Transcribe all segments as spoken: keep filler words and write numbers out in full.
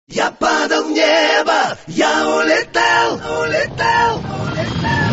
Я падал в небо, я улетал, улетал, улетал.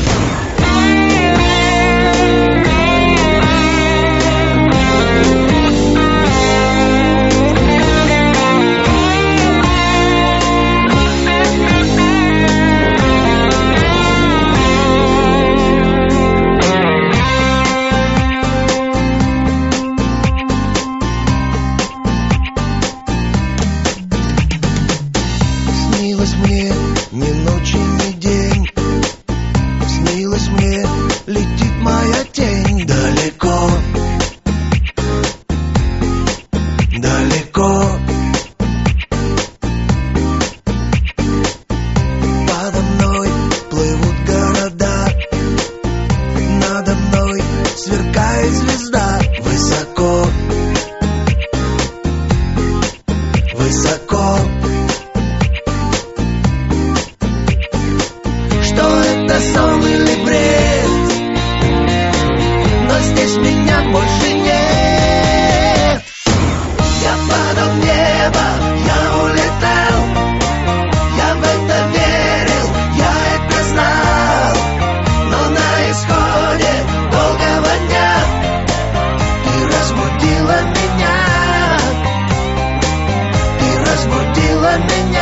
Снилось мне ни ночи, ни день. Снилось мне, летит моя тень далеко, далеко. Подо мной плывут города, надо мной сверкает звезда. Высоко, высоко. Что это, сон или бред? Но здесь меня больше нет. Я падал в небо, я улетал. Я в это верил, я это знал. Но на исходе долгого дня ты разбудила меня. Ты разбудила меня.